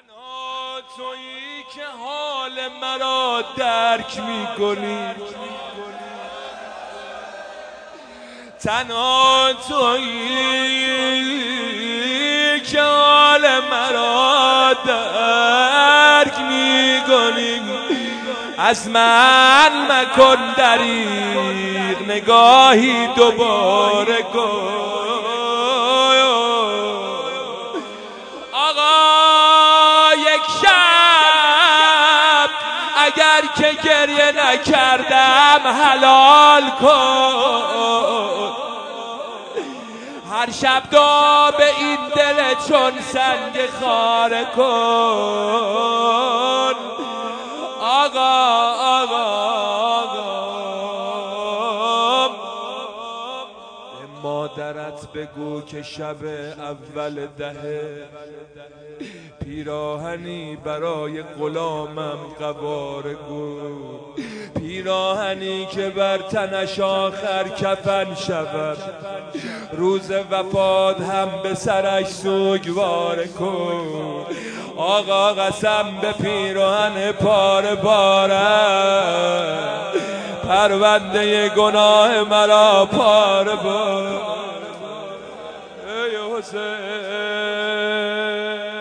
تنها تویی که حال مرا درک میکنی، تنها تویی که حال مرا درک میکنی. از من مکن دریغ، نگاهی دوباره کن. آقا یک شب اگر که گریه نکردم حلال کن. هر شب دعا به این دل چون سنگ خاره کن. آقا به مادرت بگو که شب اول دهه پیراهنی برای غلامم قواره گو، پیراهنی که بر تنش آخر کفن شود، روز وفات هم به سرش سوگواره کن. آقا قسم به پیراهن پاره بارم، پرونده گناه مرا پاره بار. ای حسین